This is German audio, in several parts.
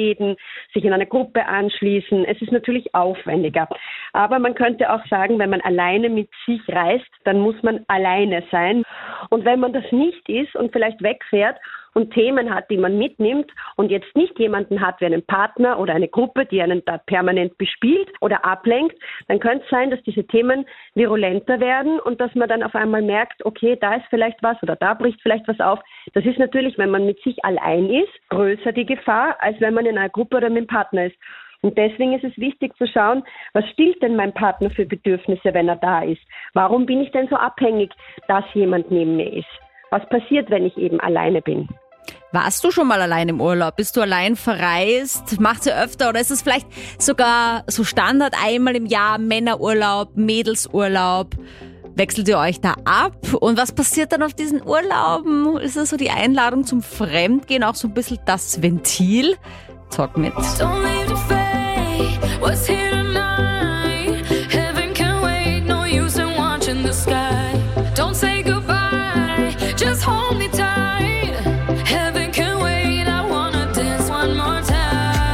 reden, sich in eine Gruppe anschließen. Es ist natürlich aufwendiger. Aber man könnte auch sagen, wenn man alleine mit sich reist, dann muss man alleine sein. Und wenn man das nicht ist und vielleicht wegfährt und Themen hat, die man mitnimmt und jetzt nicht jemanden hat wie einen Partner oder eine Gruppe, die einen da permanent bespielt oder ablenkt, dann könnte es sein, dass diese Themen virulenter werden und dass man dann auf einmal merkt, okay, da ist vielleicht was oder da bricht vielleicht was auf. Das ist natürlich, wenn man mit sich allein ist, größer die Gefahr, als wenn man in einer Gruppe oder mit einem Partner ist. Und deswegen ist es wichtig zu schauen, was stillt denn mein Partner für Bedürfnisse, wenn er da ist? Warum bin ich denn so abhängig, dass jemand neben mir ist? Was passiert, wenn ich eben alleine bin? Warst du schon mal allein im Urlaub? Bist du allein verreist? Macht ihr öfter oder ist es vielleicht sogar so Standard einmal im Jahr, Männerurlaub, Mädelsurlaub? Wechselt ihr euch da ab? Und was passiert dann auf diesen Urlauben? Ist das so die Einladung zum Fremdgehen, auch so ein bisschen das Ventil? Talk mit. Don't leave the fate, what's here tonight? Heaven can wait, no use in watching the sky. Don't say goodbye, just hold me tight. Heaven can wait, I wanna dance one more time.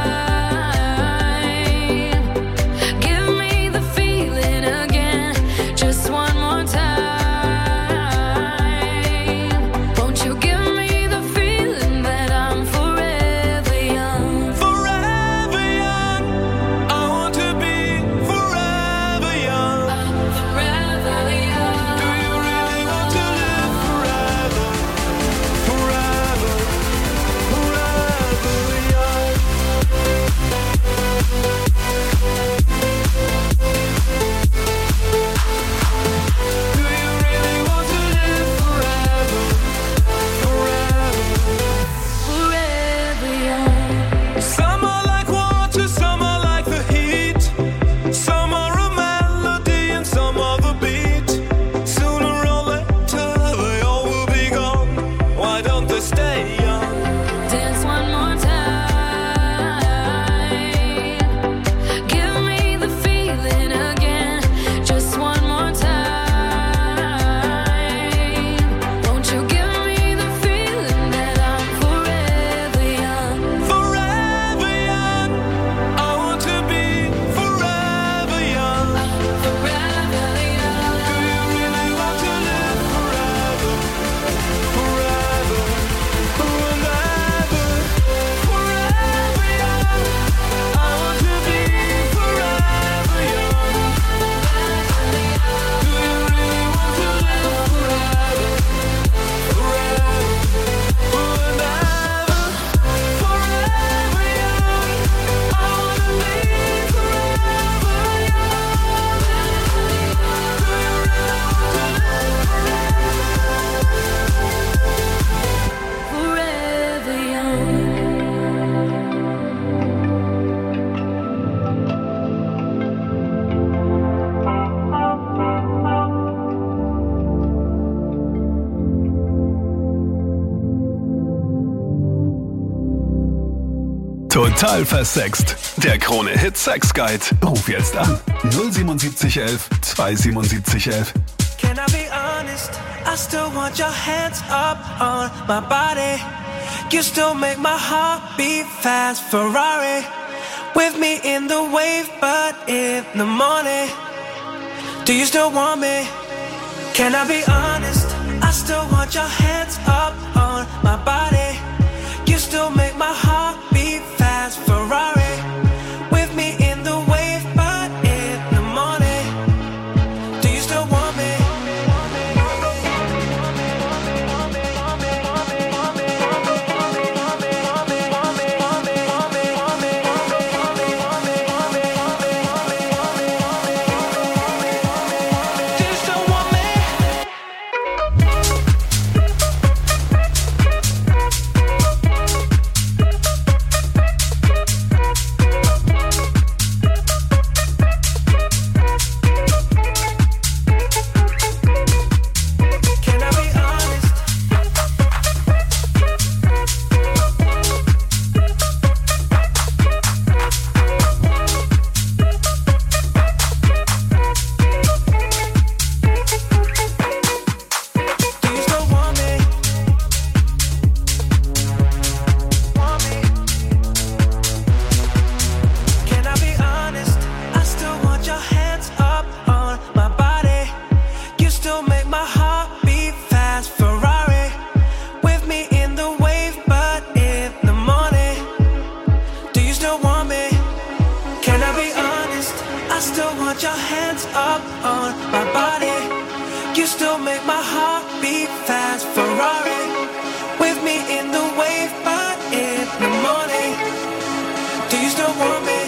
Give me the feeling again, just one more time. Won't you give me the feeling that I'm forever young? Forever young, I want to be forever young. I'm forever young. Do you really want to live forever? Forever, forever young. Do you really want to live forever? Forever. Forever young. Some are like water, some are like the heat. Some are a melody and some are the beat. Sooner or later they all will be gone. Why don't they stay young? Dance one more time. Give me the feeling again, just one more time. Won't you give me the feeling that I'm forever young? Forever young, I want to be forever young. Forever young. Do you really want to live forever? Forever, forever, forever young. I want to be forever young. Do you really want to live forever? Forever, forever, forever young. I want to be forever young. Do you really want to live Forever young. Total versext. Der Krone-Hit Sex Guide. Ruf jetzt an. 07711 27711. Can I be honest? I still want your hands up on my body. You still make my heart beat fast. Ferrari with me in the wave, but in the morning. Do you still want me? Can I be honest? I still want your hands up on my body. You still make my heart beat fast. Ferrari with me in the wave, but in the morning. Do you still want me? Do you still want me? want your hands up on my body. You still make my heart beat fast. Ferrari, with me in the wave, but in the morning. Do you still want me?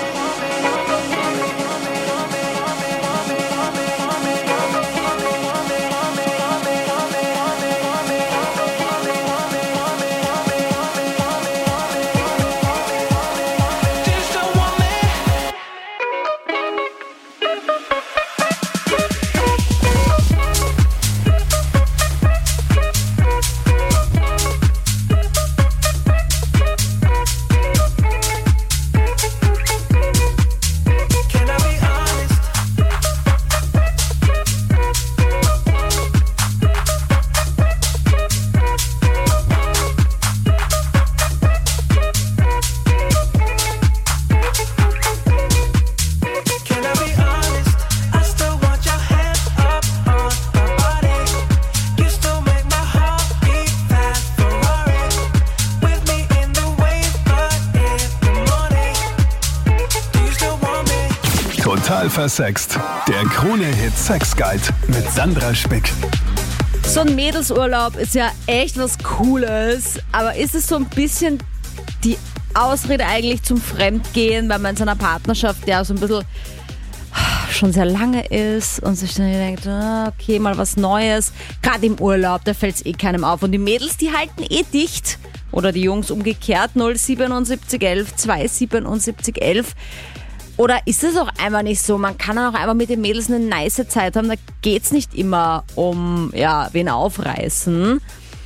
Total versext. Der Krone-Hit Sex Guide mit Sandra Spick. So ein Mädelsurlaub ist ja echt was Cooles, aber ist es so ein bisschen die Ausrede eigentlich zum Fremdgehen, weil man in seiner Partnerschaft ja so ein bisschen schon sehr lange ist und sich dann denkt, okay, mal was Neues. Gerade im Urlaub, da fällt es keinem auf. Und die Mädels, die halten dicht. Oder die Jungs umgekehrt, 07711 27711. Oder ist es auch einfach nicht so? Man kann auch einfach mit den Mädels eine nice Zeit haben. Da geht's nicht immer um, wen aufreißen.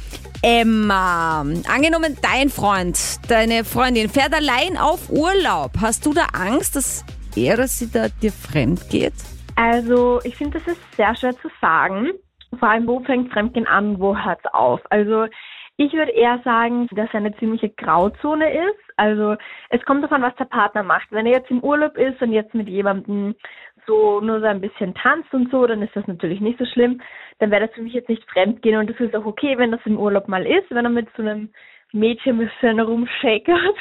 Emma, angenommen dein Freund, deine Freundin fährt allein auf Urlaub. Hast du da Angst, dass er oder sie da dir fremd geht? Also ich finde, das ist sehr schwer zu sagen. Vor allem, wo fängt Fremdgehen an, wo hört's auf? Also ich würde eher sagen, dass er eine ziemliche Grauzone ist. Also es kommt davon, was der Partner macht. Wenn er jetzt im Urlaub ist und jetzt mit jemandem so nur so ein bisschen tanzt und so, dann ist das natürlich nicht so schlimm. Dann wäre das für mich jetzt nicht Fremdgehen und das ist auch okay, wenn das im Urlaub mal ist, wenn er mit so einem Mädchen ein bisschen rumshakert.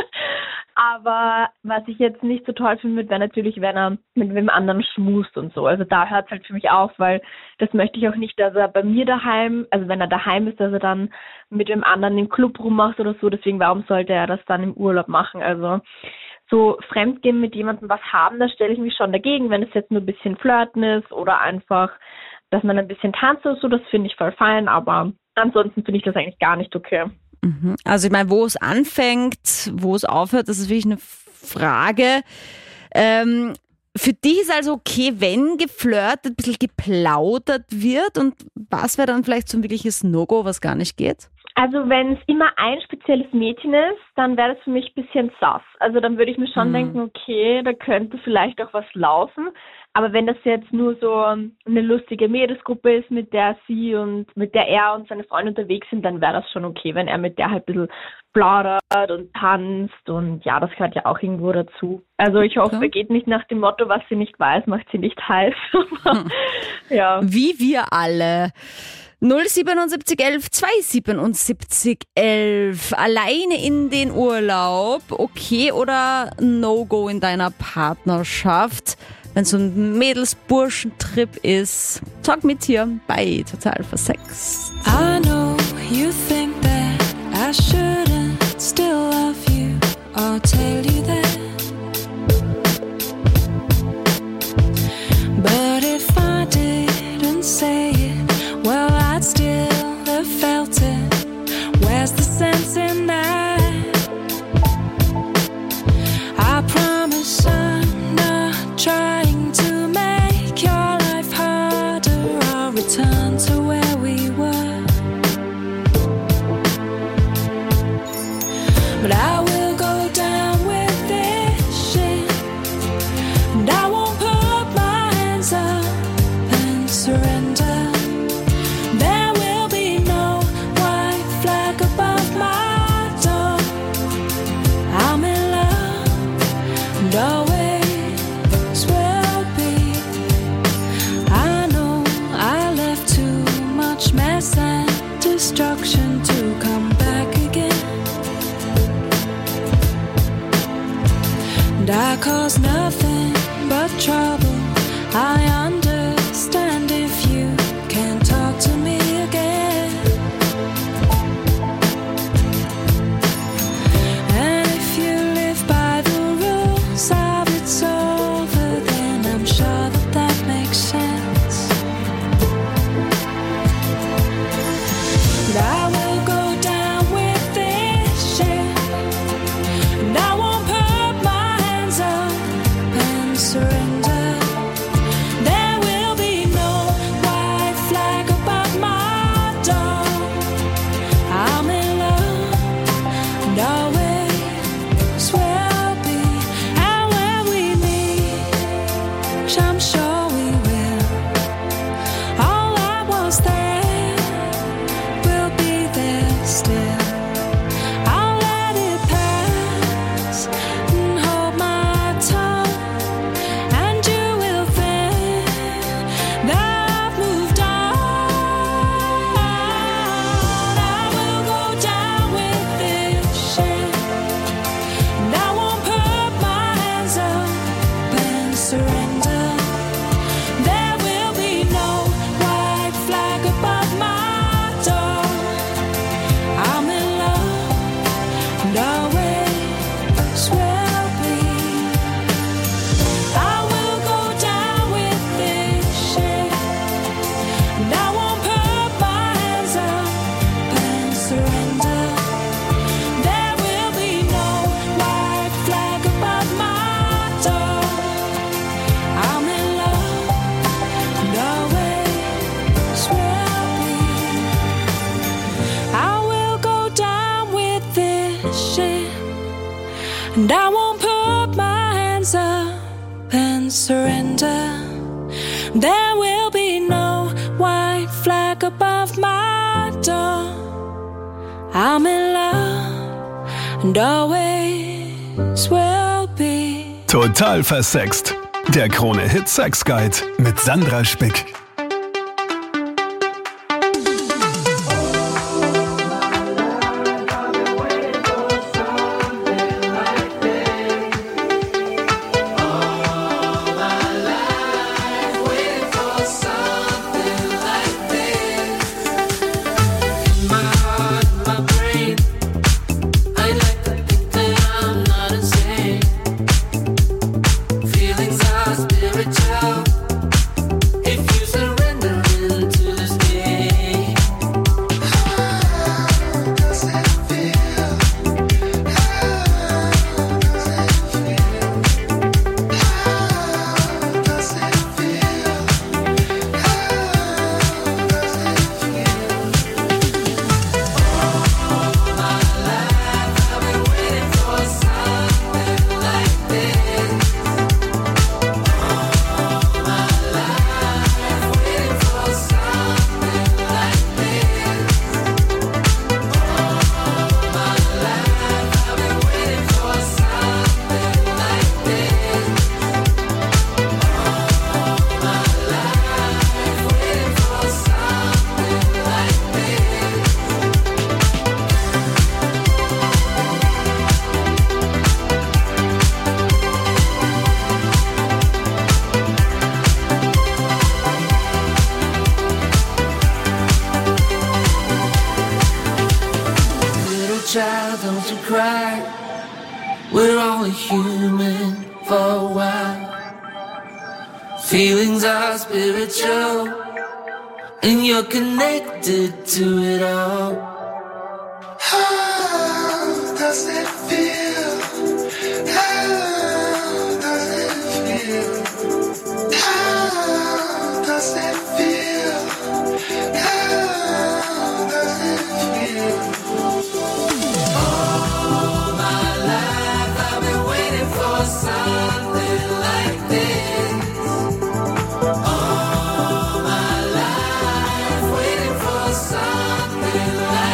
Aber was ich jetzt nicht so toll finde, wäre natürlich, wenn er mit wem anderen schmust und so. Also da hört es halt für mich auf, weil das möchte ich auch nicht, dass er bei mir daheim, also wenn er daheim ist, dass er dann mit dem anderen im Club rummacht oder so. Deswegen, warum sollte er das dann im Urlaub machen? Also so Fremdgehen mit jemandem was haben, da stelle ich mich schon dagegen. Wenn es jetzt nur ein bisschen flirten ist oder einfach, dass man ein bisschen tanzt oder so, das finde ich voll fein. Aber ansonsten finde ich das eigentlich gar nicht okay. Also ich meine, wo es anfängt, wo es aufhört, das ist wirklich eine Frage. Für dich ist also okay, wenn geflirtet, ein bisschen geplaudert wird, und was wäre dann vielleicht so ein wirkliches No-Go, was gar nicht geht? Also wenn es immer ein spezielles Mädchen ist, dann wäre das für mich ein bisschen sass. Also dann würde ich mir schon denken, okay, da könnte vielleicht auch was laufen. Aber wenn das jetzt nur so eine lustige Mädelsgruppe ist, mit der sie und mit der er und seine Freunde unterwegs sind, dann wäre das schon okay, wenn er mit der halt ein bisschen plaudert und tanzt, und ja, das gehört ja auch irgendwo dazu. Also ich hoffe, er geht nicht nach dem Motto, was sie nicht weiß, macht sie nicht heiß. Ja. Wie wir alle. 07711 27711. Alleine in den Urlaub, okay oder No-Go in deiner Partnerschaft? Wenn so ein Mädels-Burschen-Trip ist, talk mit hier bei Total versext. I know you think that I shouldn't still love you or tell you that. But if I didn't say it, well, I'd still have felt it. Where's the sense in that? I promise I'm not trying to make your life harder. I'll return to where we were. But I will go down with this shit, and I won't put my hands up and surrender. There will be no white flag above my door. I'm in love and always will be. I know I left too much mess and destruction to come back again. And I caused nothing but trouble. I understand if you can't talk to me again. And if you live by the rules of it's over, then I'm sure that makes sense. But I will go down with this ship, and I won't put my hands up and surrender. There will be no white flag above my door. I'm in love, and always will be. And when we meet, I'm sure we will. All I was there will be there still. I'll let it pass and hold my tongue, and you will think that I've moved on. I will go down with this ship, and I won't put my hands up and surrender. There will be no white flag above my door. I'm in love, and always will be. I will go down with this ship, and I won't put my hands up and surrender. There will be no white flag above my door. I'm in love, and always will be. I will go down with this ship, and I won't put my hands up and surrender. There will be no white flag above my door. I'm in love, and always will be. Total versext. Der Krone-Hit Sex Guide mit Sandra Spick. Feelings are spiritual. child, don't you cry. We're only human for a while. Feelings are spiritual, and you're connected to it all. How does it feel? How does it feel? How does it feel? How does it feel? All my life I've been waiting for something like this. All my life waiting for something like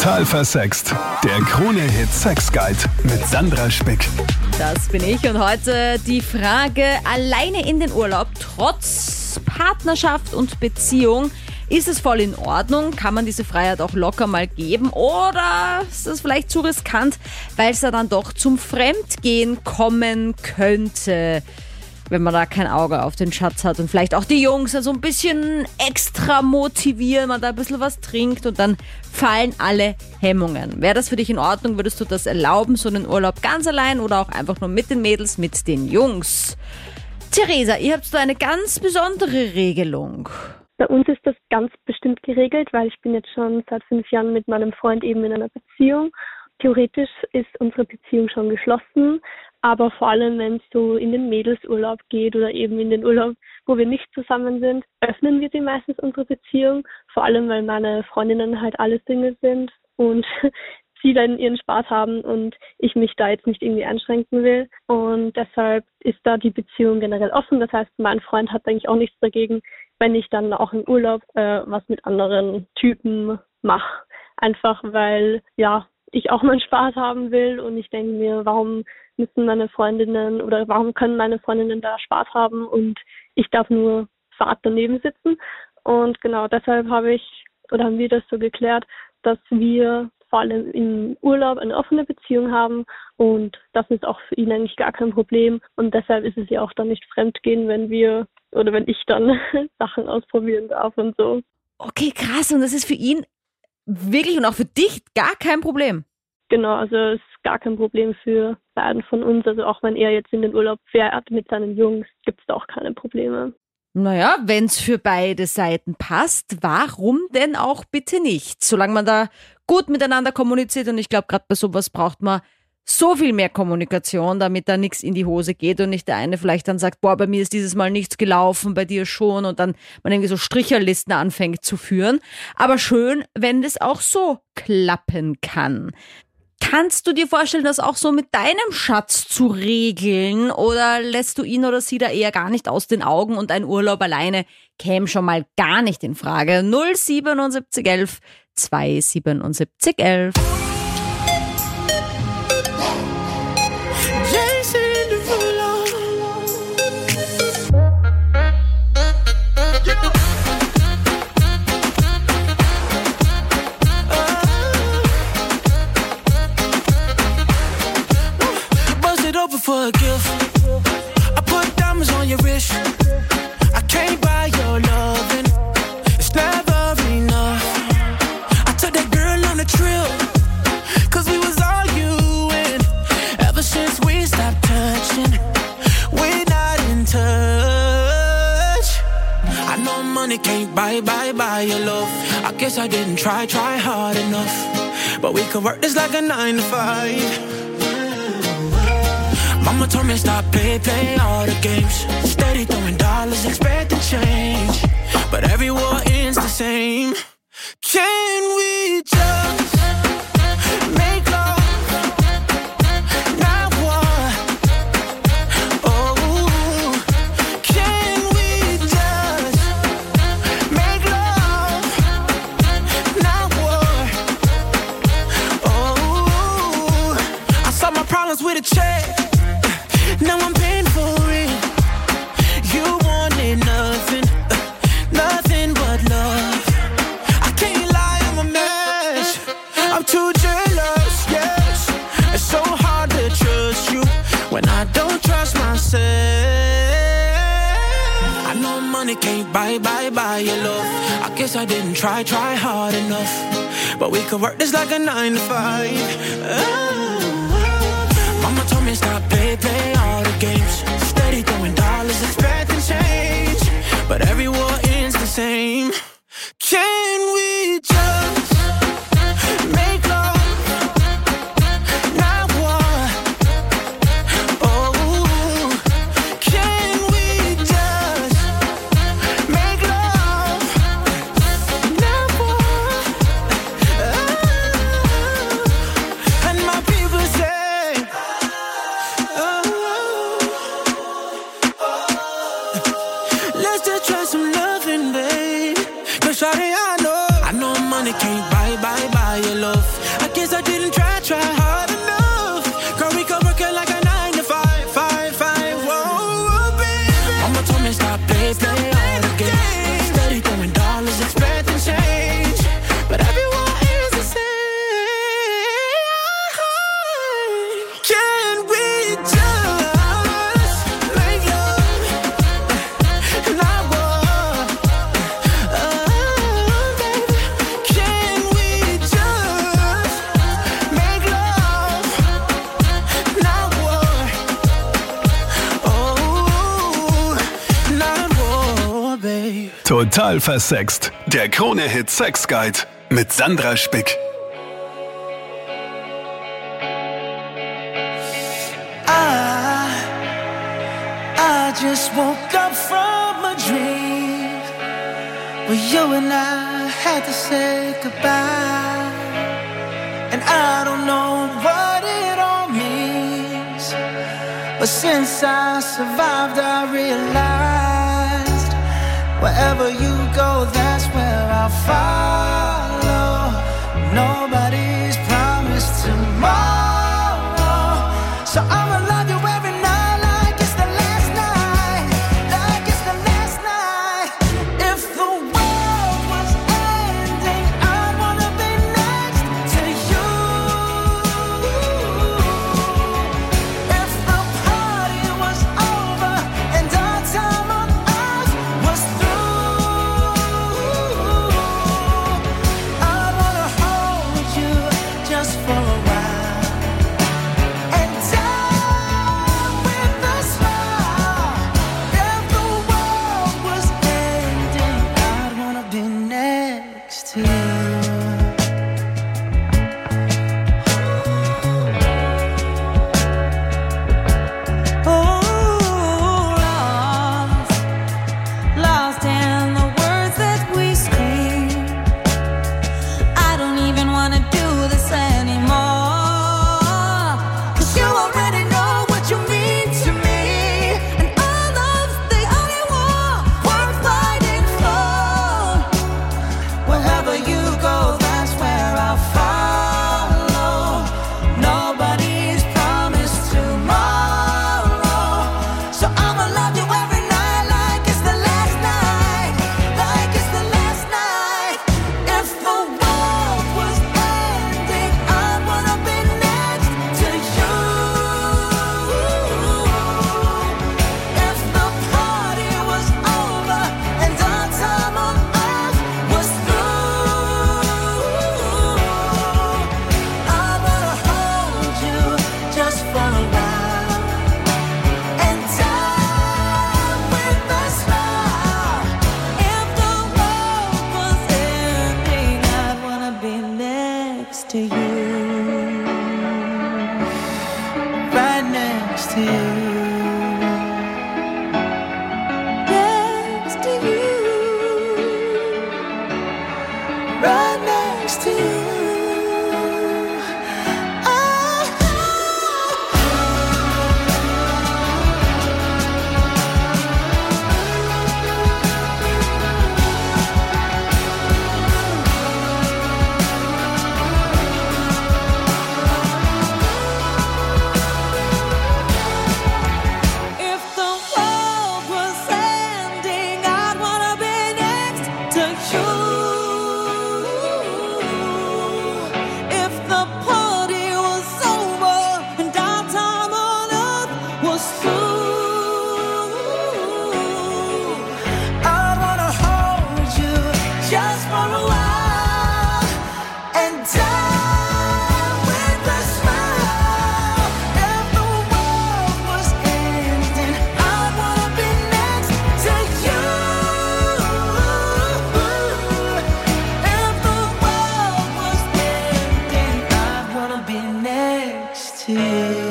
Total versext. Der Krone-Hit Sex Guide mit Sandra Spick. Das bin ich und heute die Frage, alleine in den Urlaub, trotz Partnerschaft und Beziehung, ist es voll in Ordnung? Kann man diese Freiheit auch locker mal geben? Oder ist das vielleicht zu riskant, weil es da dann doch zum Fremdgehen kommen könnte, wenn man da kein Auge auf den Schatz hat und vielleicht auch die Jungs also ein bisschen extra motivieren, man da ein bisschen was trinkt und dann fallen alle Hemmungen. Wäre das für dich in Ordnung? Würdest du das erlauben, so einen Urlaub ganz allein oder auch einfach nur mit den Mädels, mit den Jungs? Theresa, ihr habt da eine ganz besondere Regelung. Bei uns ist das ganz bestimmt geregelt, weil ich bin jetzt schon seit 5 Jahren mit meinem Freund eben in einer Beziehung. Theoretisch ist unsere Beziehung schon geschlossen, aber vor allem, wenn es so in den Mädelsurlaub geht oder eben in den Urlaub, wo wir nicht zusammen sind, öffnen wir sie meistens unsere Beziehung. Vor allem, weil meine Freundinnen halt alle Single sind und sie dann ihren Spaß haben und ich mich da jetzt nicht irgendwie einschränken will. Und deshalb ist da die Beziehung generell offen. Das heißt, mein Freund hat eigentlich auch nichts dagegen, wenn ich dann auch im Urlaub was mit anderen Typen mache. Einfach weil, ja, ich auch meinen Spaß haben will und ich denke mir, warum müssen meine Freundinnen oder warum können meine Freundinnen da Spaß haben und ich darf nur zart daneben sitzen. Und genau deshalb haben wir das so geklärt, dass wir vor allem im Urlaub eine offene Beziehung haben und das ist auch für ihn eigentlich gar kein Problem und deshalb ist es ja auch dann nicht Fremdgehen, wenn ich dann Sachen ausprobieren darf und so. Okay, krass. Und das ist für ihn wirklich und auch für dich gar kein Problem? Genau, also es ist gar kein Problem für beiden von uns. Also auch wenn er jetzt in den Urlaub fährt mit seinen Jungs, gibt es da auch keine Probleme. Naja, wenn es für beide Seiten passt, warum denn auch bitte nicht? Solange man da gut miteinander kommuniziert und ich glaube, gerade bei sowas braucht man so viel mehr Kommunikation, damit da nichts in die Hose geht und nicht der eine vielleicht dann sagt, boah, bei mir ist dieses Mal nichts gelaufen, bei dir schon und dann man irgendwie so Stricherlisten anfängt zu führen. Aber schön, wenn das auch so klappen kann. Kannst du dir vorstellen, das auch so mit deinem Schatz zu regeln oder lässt du ihn oder sie da eher gar nicht aus den Augen und ein Urlaub alleine käme schon mal gar nicht in Frage? 07711 27711. For a gift, I put diamonds on your wrist. I can't buy your loving, it's never enough. I took that girl on a trip, 'cause we was arguing. Ever since we stopped touching, we're not in touch. I know money can't buy your love. I guess I didn't try hard enough. But we could work this like a 9 to 5. Mama told me stop play all the games. Steady throwing dollars, expecting change. But every war ends the same. Can we just make love, not war? Oh, can we just make love, not war? Oh, I solve my problems with a check. Now I'm paying for it. You wanted nothing but love. I can't lie, I'm a mess. I'm too jealous, yes. It's so hard to trust you when I don't trust myself. I know money can't buy your love. I guess I didn't try hard enough. But we could work this like a 9 to 5. Mama told me stop play all the games. Steady throwing dollars, expecting change. But every war ends the same. Can we just make love, not war? Oh, can we just make love, not war? And my people say, let's just try some loving, babe. 'Cause shawty, I know money can't buy your love. always play all the games. Steady throwing dollars, expecting change, but everyone is the same. Can we just make love and not war? Baby, can we just make love, not war? Oh, not war, babe. Total versext. Der Krone-Hit Sex Guide mit Sandra Spick. I just woke up from a dream where you and I had to say goodbye, and I don't know what it all means, but since I survived I realized wherever you go, that's where I'll follow. Nobody's promised tomorrow, so I'ma love you every night like it's the last night, like it's the last night. If the world was ending, I'd wanna be next to you. If the party was over and our time on earth was through, I'd wanna hold you just for a while and die with a smile. If the world was ending, I'd wanna be next to you. Lost in the words that we scream. I don't even wanna do this anymore, 'cause you already know what you mean to me, and our love's the only war worth fighting for. Wherever you go, that's where I'll follow. Nobody's promised tomorrow, so I'ma love you every night like it's the last night, like it's the last night. If the world was ending, I'd wanna be next to you. If the party was over and our time on earth was through, I'd wanna hold you just for a while and die with a smile. If the world was ending, I'd wanna be next to you. Right next to you. Next to you. Right next to you. If the world was ending, I'd wanna be next to you. If the party was over and our time on earth was through, I wanna hold you just for a while and die with a smile. If the world was ending, I wanna be next to you. If the world was ending, I wanna be next to you.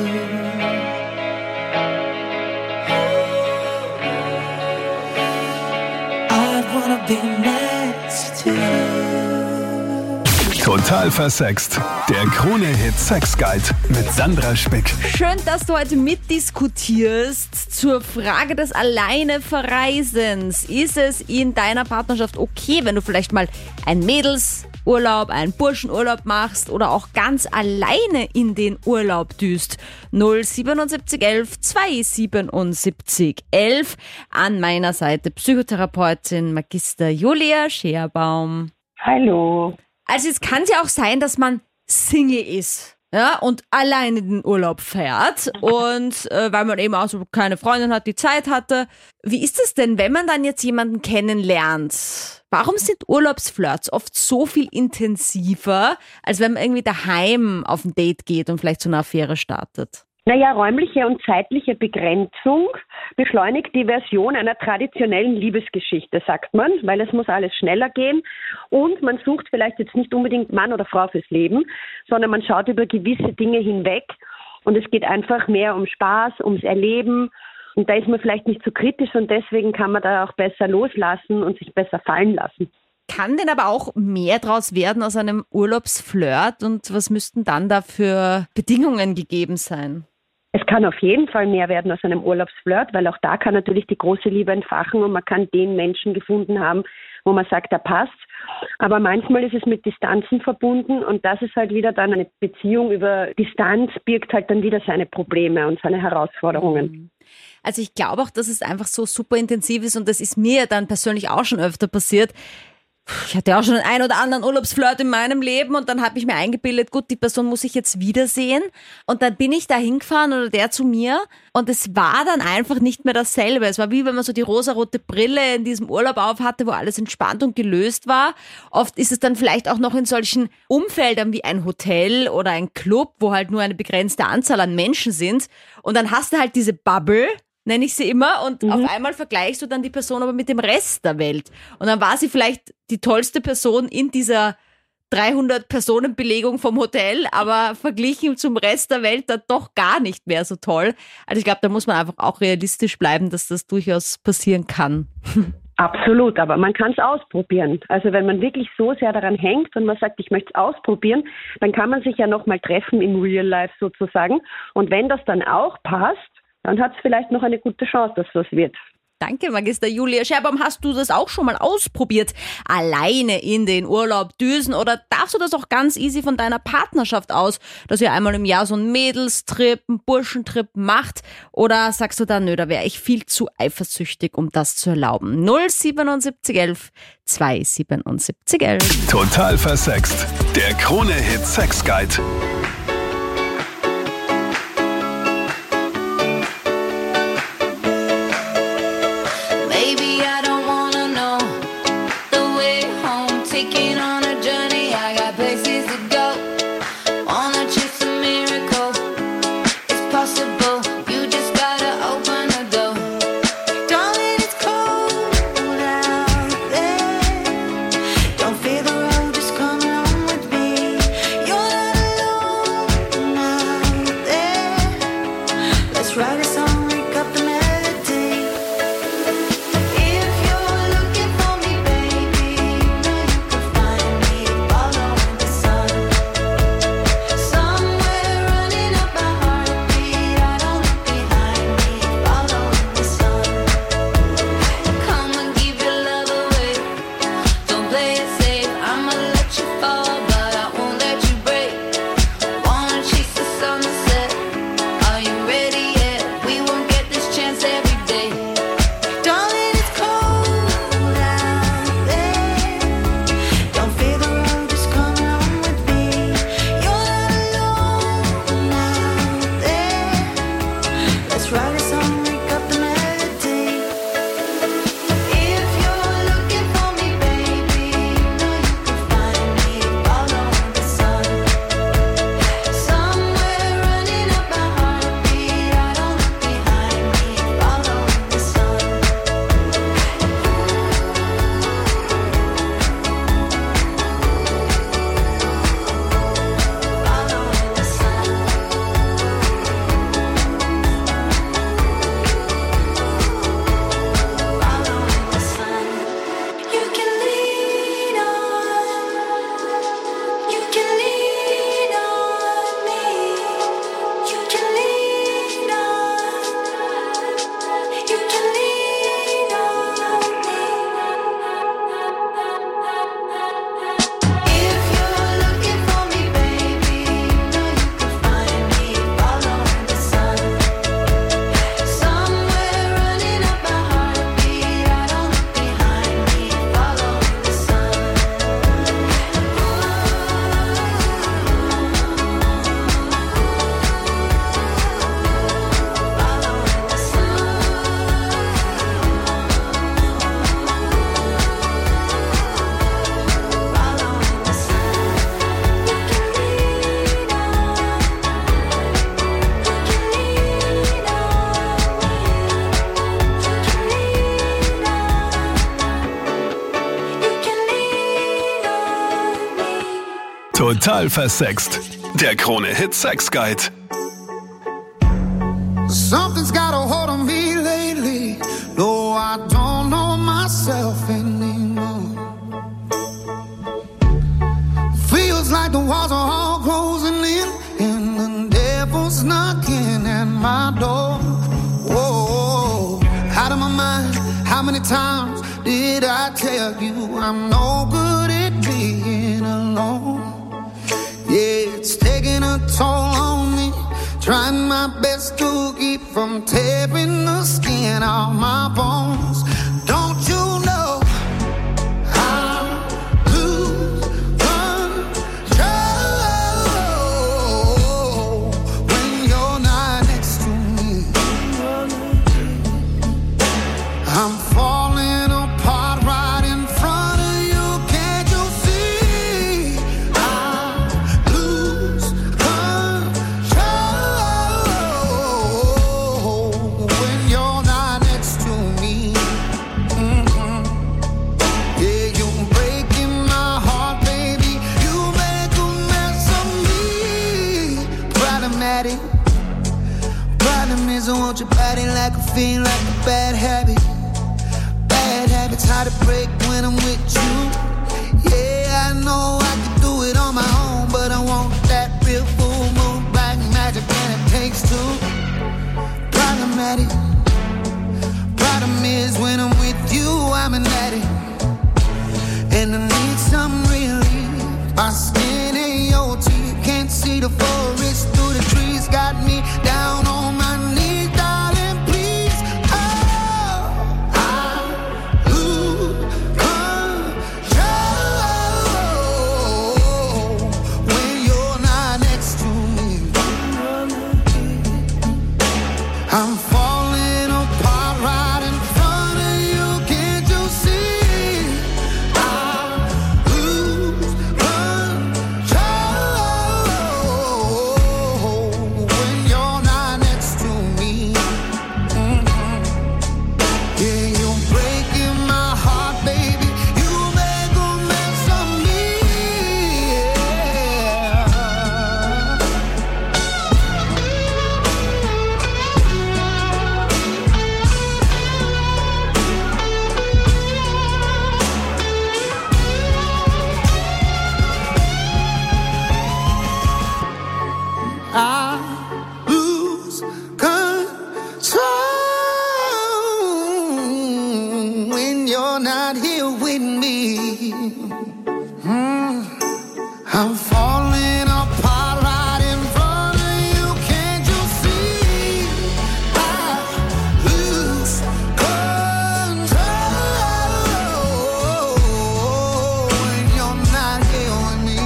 I'd wanna be next to you. Total versext. Der Krone-Hit Sex Guide mit Sandra Spick. Schön, dass du heute mitdiskutierst zur Frage des Alleineverreisens. Ist es in deiner Partnerschaft okay, wenn du vielleicht mal ein Mädels- Mädelsurlaub, einen Burschenurlaub machst oder auch ganz alleine in den Urlaub düst. 07711 27711. An meiner Seite Psychotherapeutin Magister Julia Scherbaum. Hallo. Also jetzt kann es ja auch sein, dass man Single ist. Ja, und alleine in den Urlaub fährt und weil man eben auch so keine Freundin hat, die Zeit hatte. Wie ist es denn, wenn man dann jetzt jemanden kennenlernt? Warum sind Urlaubsflirts oft so viel intensiver, als wenn man irgendwie daheim auf ein Date geht und vielleicht so eine Affäre startet? Naja, räumliche und zeitliche Begrenzung beschleunigt die Version einer traditionellen Liebesgeschichte, sagt man, weil es muss alles schneller gehen und man sucht vielleicht jetzt nicht unbedingt Mann oder Frau fürs Leben, sondern man schaut über gewisse Dinge hinweg und es geht einfach mehr um Spaß, ums Erleben und da ist man vielleicht nicht so kritisch und deswegen kann man da auch besser loslassen und sich besser fallen lassen. Kann denn aber auch mehr draus werden aus einem Urlaubsflirt und was müssten dann da für Bedingungen gegeben sein? Es kann auf jeden Fall mehr werden aus einem Urlaubsflirt, weil auch da kann natürlich die große Liebe entfachen und man kann den Menschen gefunden haben, wo man sagt, der passt. Aber manchmal ist es mit Distanzen verbunden und das ist halt wieder dann eine Beziehung über Distanz, birgt halt dann wieder seine Probleme und seine Herausforderungen. Also ich glaube auch, dass es einfach so super intensiv ist und das ist mir dann persönlich auch schon öfter passiert. Ich hatte auch schon einen oder anderen Urlaubsflirt in meinem Leben und dann habe ich mir eingebildet, gut, die Person muss ich jetzt wiedersehen und dann bin ich da hingefahren oder der zu mir und es war dann einfach nicht mehr dasselbe. Es war wie wenn man so die rosarote Brille in diesem Urlaub auf hatte, wo alles entspannt und gelöst war. Oft ist es dann vielleicht auch noch in solchen Umfeldern wie ein Hotel oder ein Club, wo halt nur eine begrenzte Anzahl an Menschen sind und dann hast du halt diese Bubble, nenne ich sie immer, und auf einmal vergleichst du dann die Person aber mit dem Rest der Welt. Und dann war sie vielleicht die tollste Person in dieser 300-Personen-Belegung vom Hotel, aber verglichen zum Rest der Welt dann doch gar nicht mehr so toll. Also ich glaube, da muss man einfach auch realistisch bleiben, dass das durchaus passieren kann. Absolut, aber man kann es ausprobieren. Also wenn man wirklich so sehr daran hängt und man sagt, ich möchte es ausprobieren, dann kann man sich ja nochmal treffen im Real Life sozusagen. Und wenn das dann auch passt, dann hat es vielleicht noch eine gute Chance, dass das wird. Danke, Magister Julia Scherbaum. Hast du das auch schon mal ausprobiert? Alleine in den Urlaub düsen oder darfst du das auch ganz easy von deiner Partnerschaft aus, dass ihr einmal im Jahr so einen Mädelstrip, einen Burschentrip macht? Oder sagst du dann, nö, da wäre ich viel zu eifersüchtig, um das zu erlauben? 07711 27711. Total versext. Der Krone-Hit Sex Guide. Taking on a journey, I got places to go. Wanna chase a miracle, it's possible. You just gotta open the door. Darling, it's cold out there. Don't fear the road, just come along with me. You're not alone. Total versext. Der Krone-Hit Sex Guide. Something's got a hold on me lately. No, I don't know myself anymore. Feels like the walls are all closing in, and the devil's knocking at my door. Whoa, out of my mind. How many times did I tell you I'm no good at being alone? Yeah, it's taking a toll on me. Trying my best to keep from tearing the skin off my bones. Don't you know I lose control when you're not next to me? I'm falling apart right in front of you. Can't you see? I lose control when you're not next to me. Yeah, you're breaking my heart, baby. You make a mess of me. Problematic. Problem is I want your body like a fiend, like a bad habit. Bad habits hard to break when I'm with you. Yeah, I know I can do it on my own, but I want that real full moon black magic, and it takes two. Problematic. Problem is when I'm with you, I'm an addict, and I need some relief. My skin and your teeth can't see the forest through the trees. Got me down on my knees, darling, please. Oh, I lose control when you're not next to me. I'm falling apart right in front of you. Can't you see? I lose control when you're not next to me. Yeah, you're breaking my heart, baby. You make a mess of me. I lose control when you're not here with me. I'm falling apart right in front of you. Can't you see? I lose control when you're not here with me.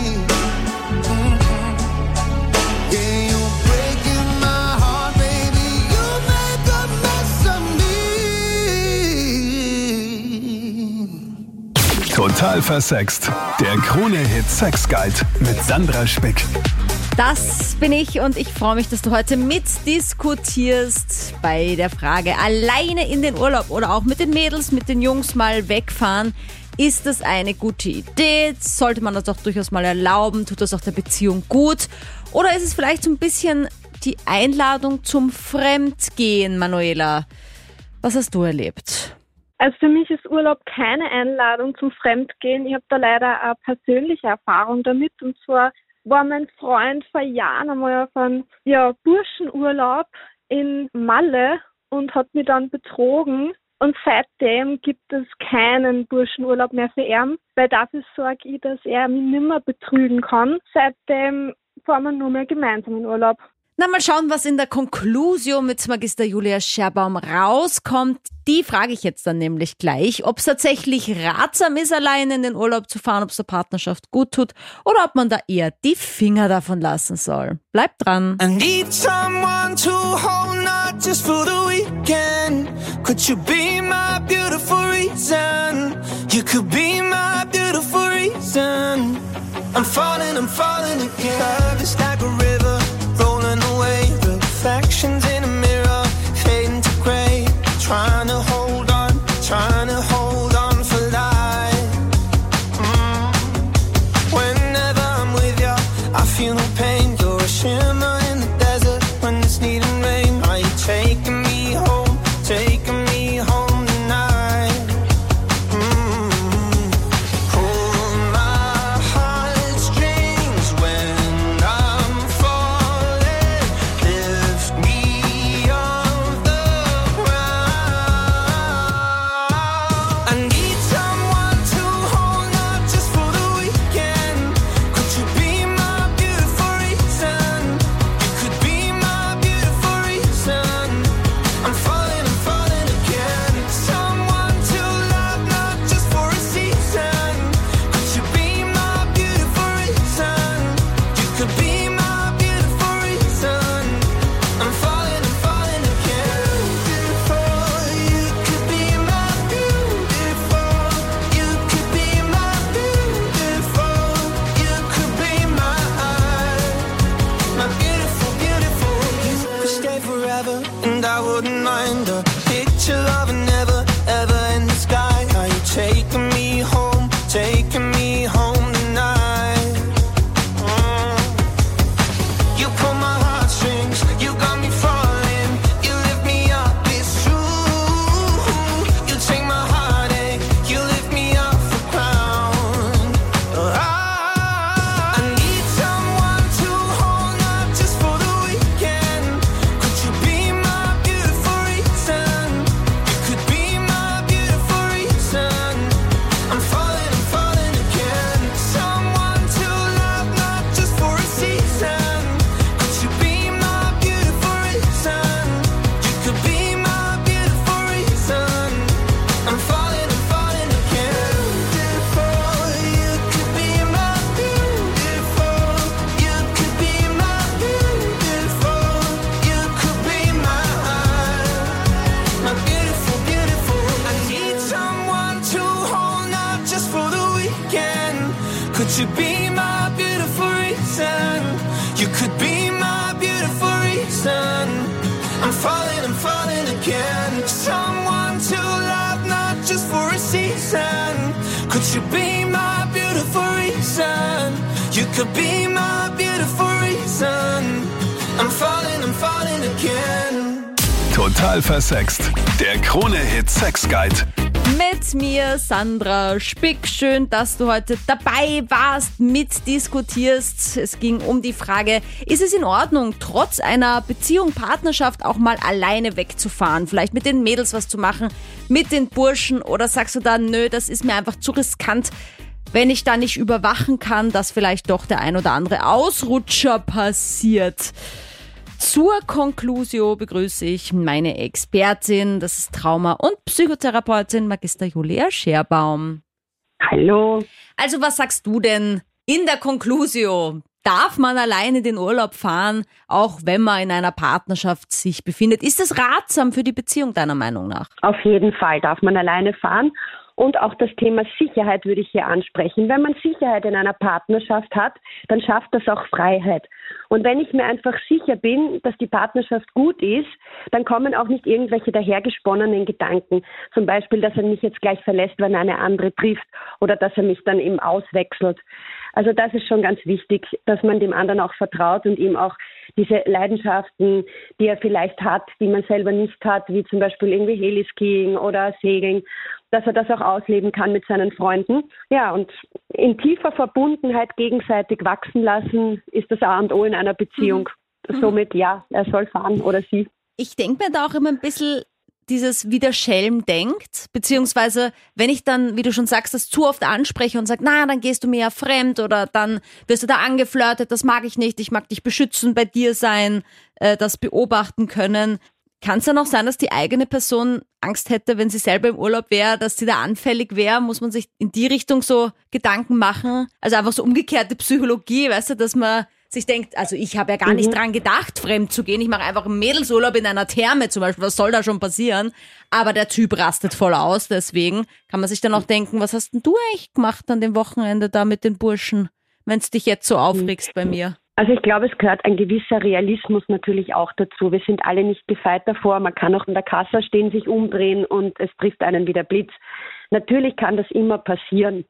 Yeah, you're breaking my heart, baby. You make a mess of me. Total versext. Der Krone-Hit Sex Guide mit Sandra Spick. Das bin ich und ich freue mich, dass du heute mitdiskutierst bei der Frage, alleine in den Urlaub oder auch mit den Mädels, mit den Jungs mal wegfahren. Ist das eine gute Idee? Sollte man das doch durchaus mal erlauben? Tut das auch der Beziehung gut? Oder ist es vielleicht so ein bisschen die Einladung zum Fremdgehen, Manuela? Was hast du erlebt? Also für mich ist Urlaub keine Einladung zum Fremdgehen. Ich habe da leider eine persönliche Erfahrung damit. Und zwar war mein Freund vor Jahren einmal auf einem Burschenurlaub in Malle und hat mich dann betrogen. Und seitdem gibt es keinen Burschenurlaub mehr für ihn, weil dafür sorge ich, dass er mich nimmer betrügen kann. Seitdem fahren wir nur mehr gemeinsam in Urlaub. Na, mal schauen, was in der Conclusio mit Magister Julia Scherbaum rauskommt. Die frage ich jetzt dann nämlich gleich, ob es tatsächlich ratsam ist, alleine in den Urlaub zu fahren, ob es der Partnerschaft gut tut oder ob man da eher die Finger davon lassen soll. Bleibt dran. I need someone to hold, not just for the weekend. Could you be my beautiful reason? You could be my beautiful reason. I'm falling again. Love is like a river, rolling away. Reflections in a mirror, fading to grey. Trying to hold on for life. Whenever I'm with you, Could you be my beautiful reason? You could be my beautiful reason. I'm falling again. Someone to love, not just for a season. Could you be my beautiful reason? You could be my beautiful reason. I'm falling again. Total versext. Der Krone-Hit Sex Guide. Mit mir, Sandra Spick. Schön, dass du heute dabei warst, mitdiskutierst. Es ging um die Frage, ist es in Ordnung, trotz einer Beziehung, Partnerschaft auch mal alleine wegzufahren? Vielleicht mit den Mädels was zu machen, mit den Burschen? Oder sagst du dann, nö, das ist mir einfach zu riskant, wenn ich da nicht überwachen kann, dass vielleicht doch der ein oder andere Ausrutscher passiert? Zur Conclusio begrüße ich meine Expertin, das ist Trauma- und Psychotherapeutin Magister Julia Scherbaum. Hallo. Also was sagst du denn in der Conclusio? Darf man alleine in den Urlaub fahren, auch wenn man in einer Partnerschaft sich befindet? Ist das ratsam für die Beziehung deiner Meinung nach? Auf jeden Fall darf man alleine fahren. Und auch das Thema Sicherheit würde ich hier ansprechen. Wenn man Sicherheit in einer Partnerschaft hat, dann schafft das auch Freiheit. Und wenn ich mir einfach sicher bin, dass die Partnerschaft gut ist, dann kommen auch nicht irgendwelche dahergesponnenen Gedanken. Zum Beispiel, dass er mich jetzt gleich verlässt, wenn er eine andere trifft oder dass er mich dann eben auswechselt. Also das ist schon ganz wichtig, dass man dem anderen auch vertraut und ihm auch diese Leidenschaften, die er vielleicht hat, die man selber nicht hat, wie zum Beispiel irgendwie Heliskiing oder Segeln, dass er das auch ausleben kann mit seinen Freunden. Ja, und in tiefer Verbundenheit gegenseitig wachsen lassen, ist das A und O in einer Beziehung. Somit ja, er soll fahren oder sie. Ich denke mir da auch immer ein bisschen dieses, wie der Schelm denkt, beziehungsweise wenn ich dann, wie du schon sagst, das zu oft anspreche und sage, na, dann gehst du mir ja fremd oder dann wirst du da angeflirtet, das mag ich nicht, ich mag dich beschützen, bei dir sein, das beobachten können. Kann es dann auch sein, dass die eigene Person Angst hätte, wenn sie selber im Urlaub wäre, dass sie da anfällig wäre? Muss man sich in die Richtung so Gedanken machen? Also einfach so umgekehrte Psychologie, weißt du, dass man sich denkt, also ich habe ja gar nicht dran gedacht, fremd zu gehen. Ich mache einfach einen Mädelsurlaub in einer Therme zum Beispiel. Was soll da schon passieren? Aber der Typ rastet voll aus. Deswegen kann man sich dann auch denken, was hast denn du eigentlich gemacht an dem Wochenende da mit den Burschen, wenn es dich jetzt so aufregst bei mir? Also ich glaube, es gehört ein gewisser Realismus natürlich auch dazu. Wir sind alle nicht gefeit davor. Man kann auch in der Kasse stehen, sich umdrehen und es trifft einen wie der Blitz. Natürlich kann das immer passieren.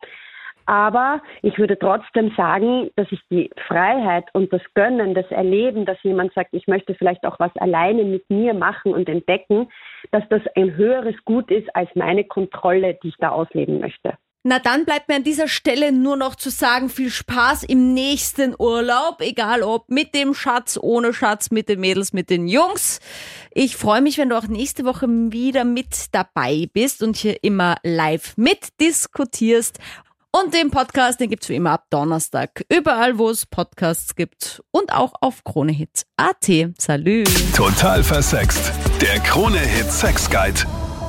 Aber ich würde trotzdem sagen, dass ich die Freiheit und das Gönnen, das Erleben, dass jemand sagt, ich möchte vielleicht auch was alleine mit mir machen und entdecken, dass das ein höheres Gut ist als meine Kontrolle, die ich da ausleben möchte. Na dann bleibt mir an dieser Stelle nur noch zu sagen, viel Spaß im nächsten Urlaub, egal ob mit dem Schatz, ohne Schatz, mit den Mädels, mit den Jungs. Ich freue mich, wenn du auch nächste Woche wieder mit dabei bist und hier immer live mitdiskutierst. Und den Podcast, den gibt's wie immer ab Donnerstag, überall wo es Podcasts gibt und auch auf KroneHit.at. Salü. Total versext. Der Krone-Hit Sex Guide.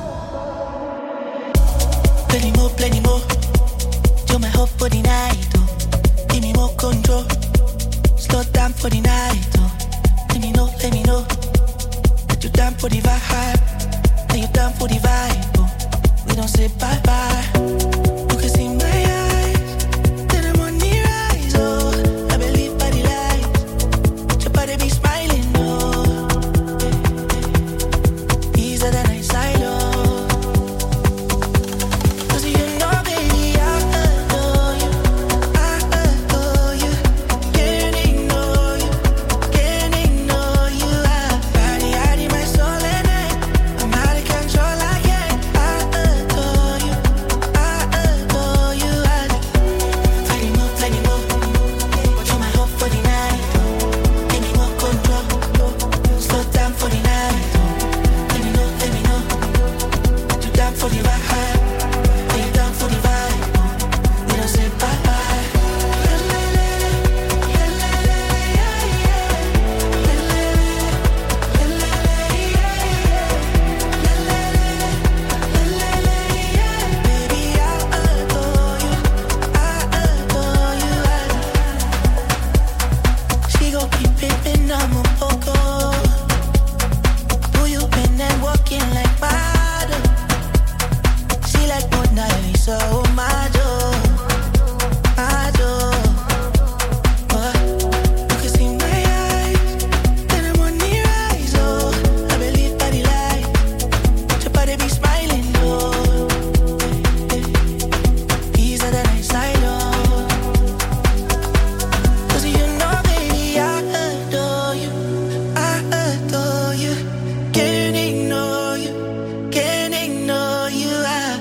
Plenty more. You're my hope for the night, oh. Give me more control. Slow down for the night, oh. Let me know. That you're down for the vibe. That you're down for the vibe, oh. We don't say bye-bye. You can see my eyes. That I'm on the rise, oh. I believe by the light. Your body be smiling, oh. Easier than I silo.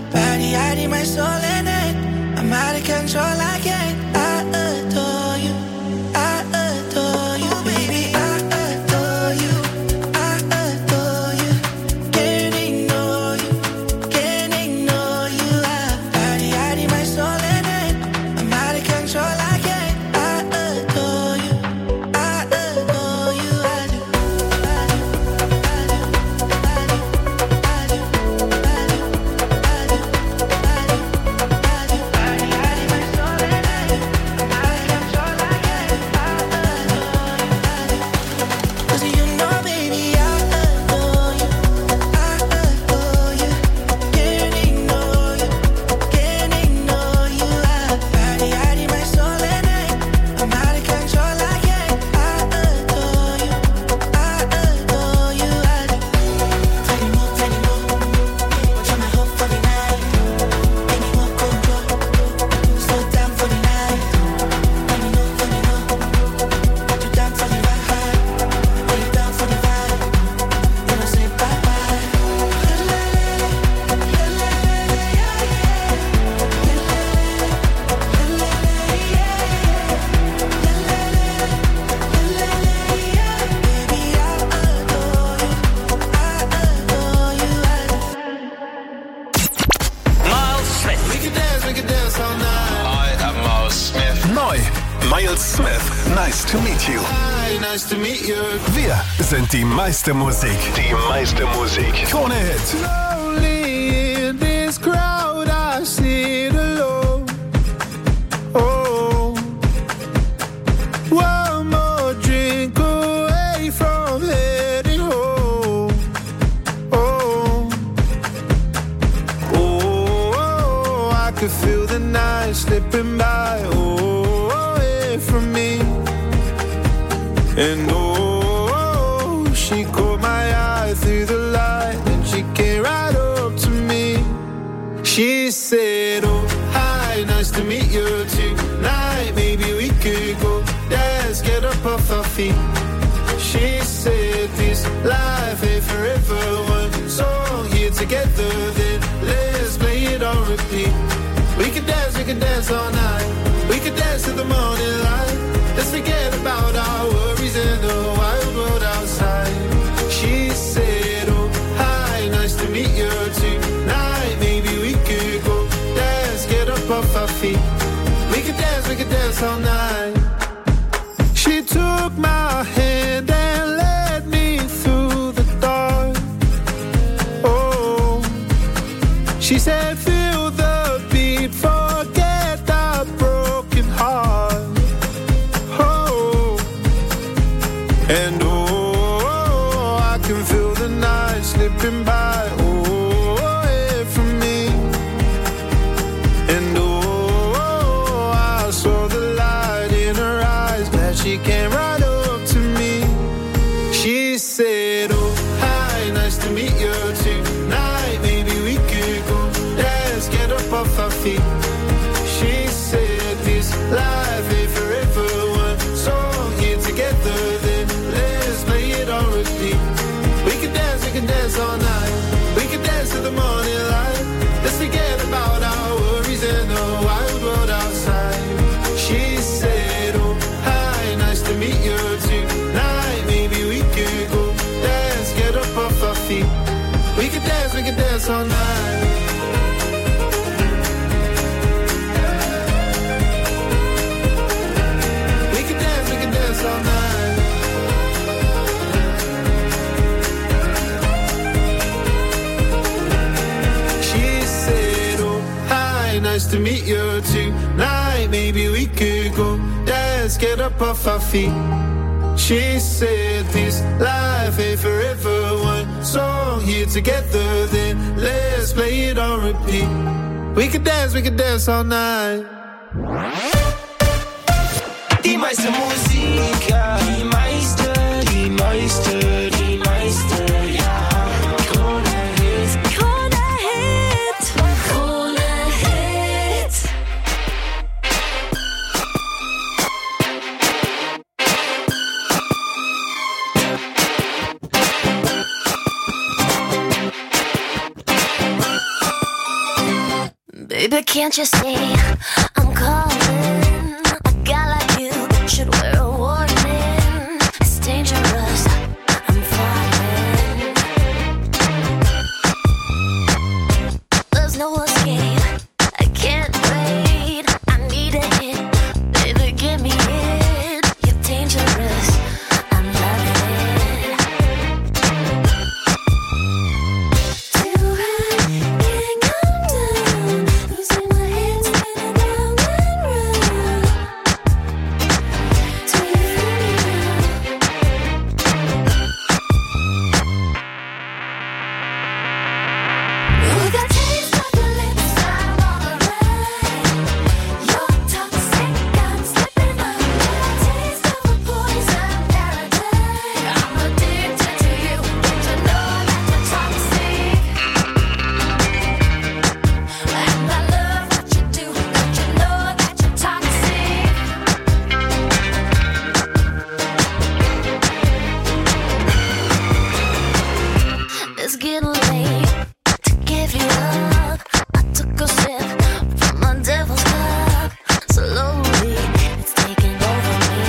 body, I my soul in it. I'm out of control, I can't. I adore you, baby. I adore you, can't ignore you, body, I my soul in it. I'm out of control, I can't. I adore you, I do. Miles Smith, Nice to Meet You. Hi, nice to meet you. Wir sind die meiste Musik. Die meiste Musik. Krone Hit. Slowly in this crowd I sit alone. Oh, one more drink away from heading home. Oh, oh, I could feel the night slipping by. From me, and oh, she caught my eye through the light, and she came right up to me. She said, oh, hi, nice to meet you tonight. Maybe we could go dance, get up off our feet. She said, this life ain't forever. One song here together, then let's play it on repeat. We could dance all night. We could dance to the morning light. Let's forget about our worries in the wild world outside. She said, oh, hi, nice to meet you tonight. Maybe we could go dance, get up off our feet. We could dance all night. She took my hand and led me through the dark. Oh, she said, feel the beat, forget the broken heart. Oh, and oh, I can feel the night slipping by. Oh, away from me. And oh, I saw the light in her eyes. Glad she came right up to me. She said, oh, hi, nice to meet you tonight. Maybe we could go dance, get up off our feet. She said, this life ain't forever. One song here together, then let's play it on repeat. We can dance all night. We can dance to the morning light. Let's forget about our worries and the wild world outside. She said, oh, hi, nice to meet you tonight. Maybe we could go dance, get up off our feet. We can dance all night. We can dance all night. She said, oh, hi, nice to meet you tonight. Maybe we could go dance, get up off our feet. She said, this life ain't forever. One song here together, then let's play it on repeat. We could dance all night. Die meiste Musik, ja. Die meiste, ja. Krone Hit. Krone Hit. Krone Hit. Baby, can't you see I'm calling? A guy like you should wear a warning. It's dangerous, I'm falling. There's no escape, I can't wait. I need a hit, baby, give me it. You're dangerous, I'm loving it. Too high, can't come down. Losing my head, spinning round and round. Do you feel me now? With a taste of your lips, I'm on the ride. You're toxic, I'm slipping under. Taste of a poison paradise. I'm addicted to you. Don't you know that you're toxic? And I love what you do. Don't you know that you're toxic? It's getting late to give you up. I took a sip from my devil's cup. Slowly, it's taking over me.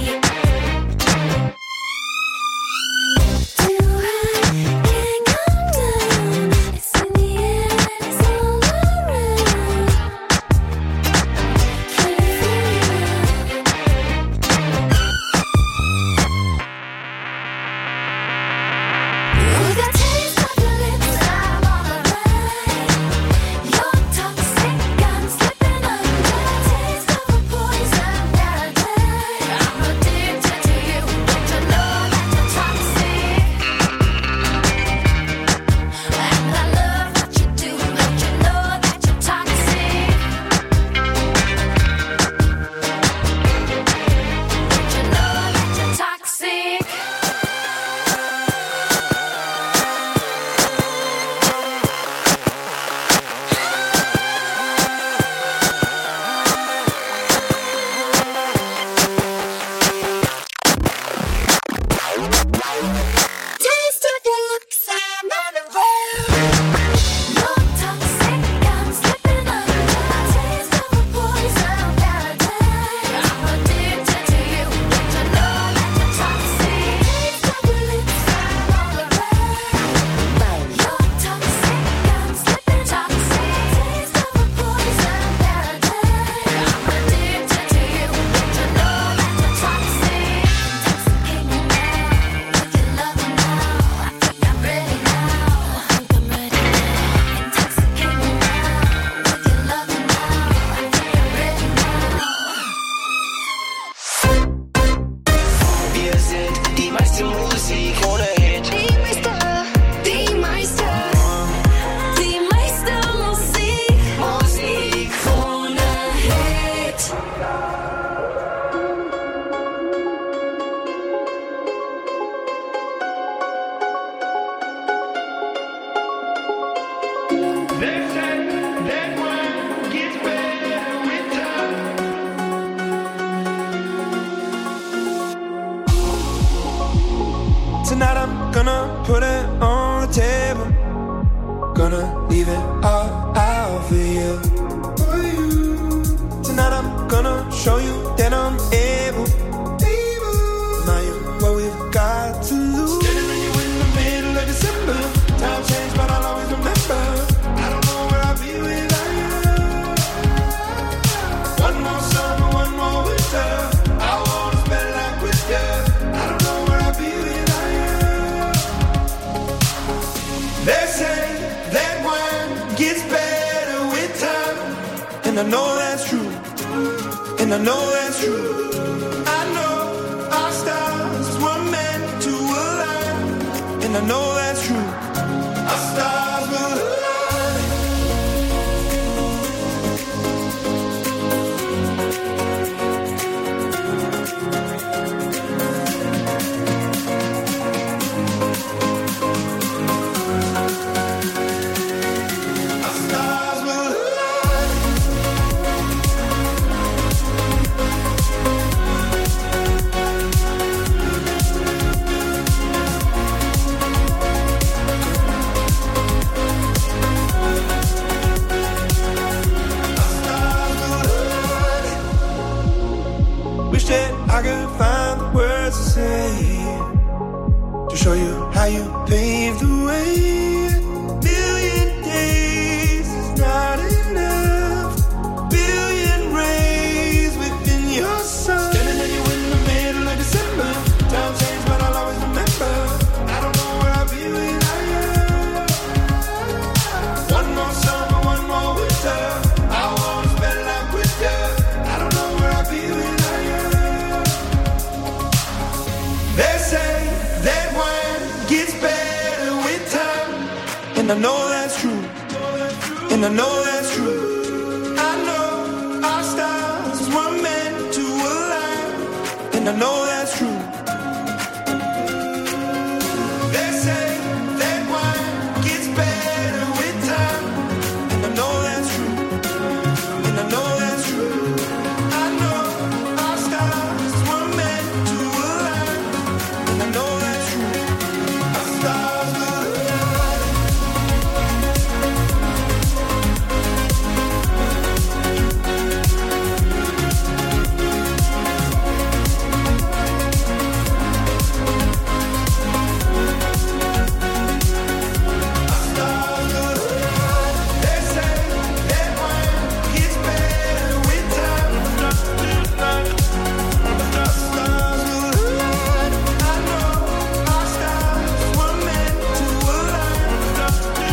Too high, can't come down. It's in the air and it's all around. Can you feel me now? With a taste of your lips, I'm on the ride. You're toxic, I'm slipping under. Taste of a poison paradise. I'm addicted to you. Don't you know that you're toxic? And I love what you do. Don't you know that you're toxic? Don't you know that you're toxic? Taste of your lips, I'm on the road. You're toxic, I'm slipping under. Taste of a poison paradise. I'm addicted to you. Don't you know that you're toxic? Taste of your lips, I'm on the road. You're toxic, I'm slipping toxic. Taste of a poison paradise. I'm addicted to you. Don't you know that you're toxic? Intoxicate me now with your loving now. I think I'm ready now. I think I'm ready now. Intoxicate me now with your loving now. I think I'm ready now. Wir sind die meiste Musik ohne Hit. Die meiste Musik ohne Hit. They say that wine gets better with time. Tonight I'm gonna put it on the table. Gonna leave it all out for you. Tonight I'm gonna show you that I'm able. Now you're what we've got to lose. Getting you in the middle of December. Time change, but I'll always remember. I don't know where I'll be without you. One more summer, one more winter. I wanna spend life with you. I don't know where I'll be without you. They say that wine gets better with time, and I know that's true. And I know that's true. I know our stars were meant to align, and I know that's true. Our stars will align. Our stars will align. I can find the words to say to show you how you paved the way. Million days is not enough. Billion rays within your sun. Standing in you in the middle of December. Time changed, but I'll always remember. I don't know where I'll be without you. One more summer, one more winter. I wanna spend life with you. I don't know where I'll be without you. They say that wine gets better with time, and I know that's true, and I know that's true. I know our stars were meant to align, and I know that's true. They say that wine gets better with time, and I know that's true, and I know that's true. I know our stars were meant to align, and I know that's true. Our stars will align. They say that wine gets better with time. Our stars will align. I know our stars were meant to align. Our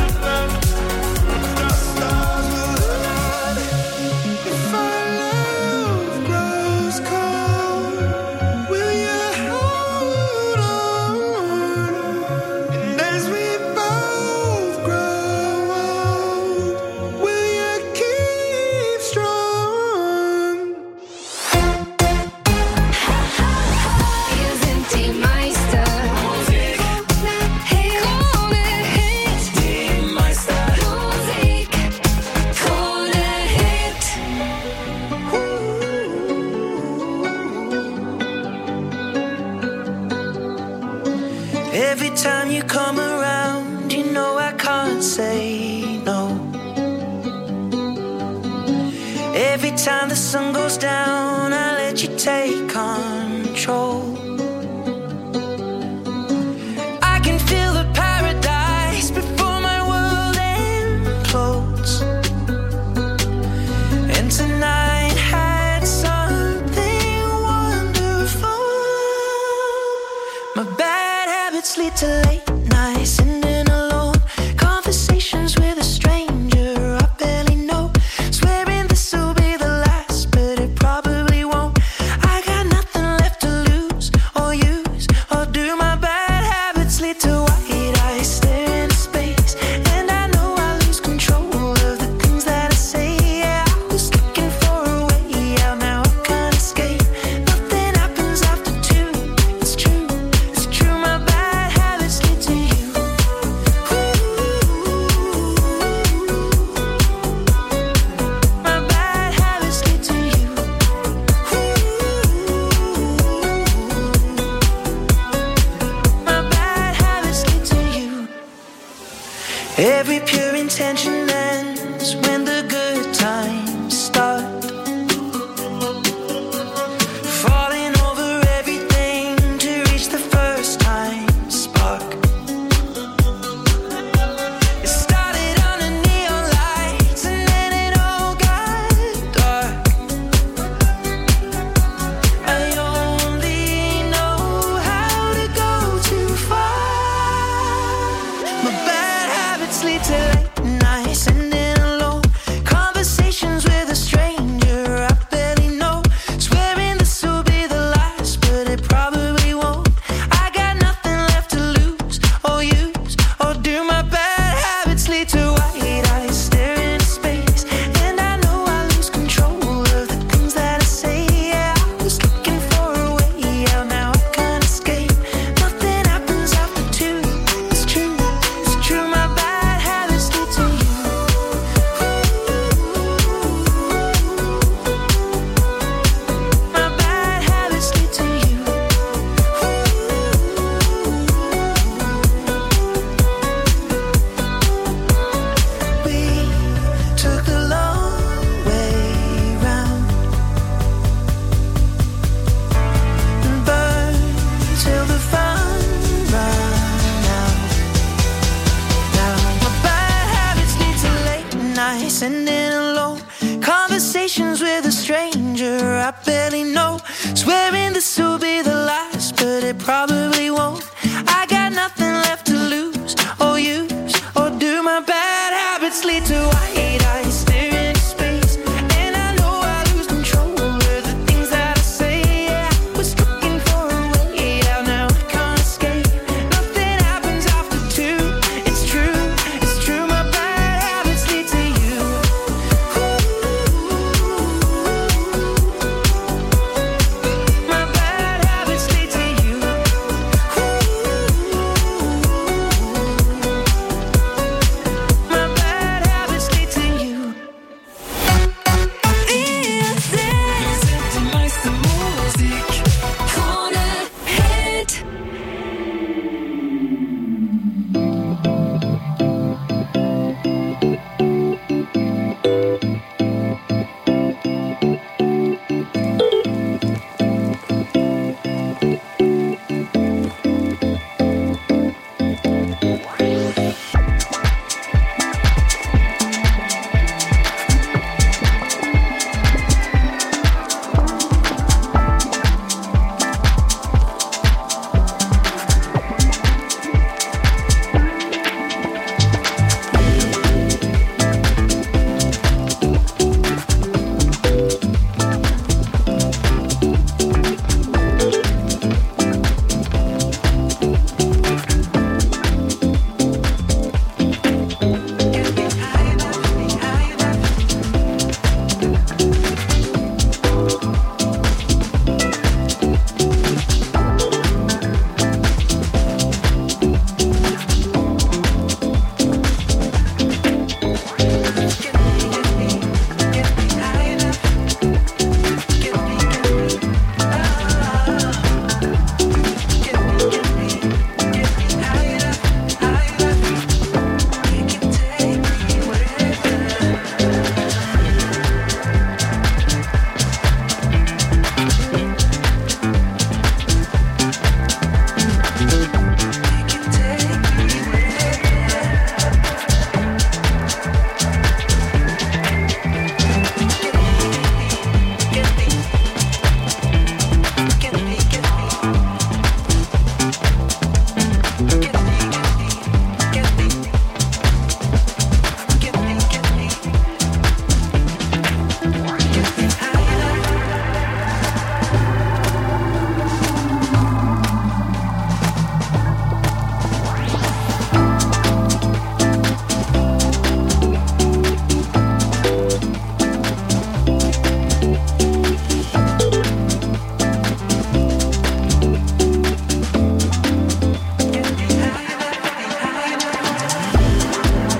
stars will align. If our love grows cold, will you hold on? And as we both grow old, will you keep strong? Wir sind die Meister. Musik. Krone Hit. Die Meister. Musik. Krone Hit. Every time you come around, you know I can't say no. Every time the sun goes down, I let you take control. I can feel the paradise before my world implodes. And tonight had something wonderful. My bad habits lead to late nights, sitting alone. Conversations with a stranger I barely know. Swearing this will be the last, but it probably won't. I got nothing left to lose or use or do. My bad habits lead to white eyes staring into space, and I know I lose control of the things that I say. Yeah, I was looking for a way out, now I can't escape. Nothing happens after two. It's true, it's true. My bad habits lead to you. My bad habits lead to you. My bad habits lead to you. Every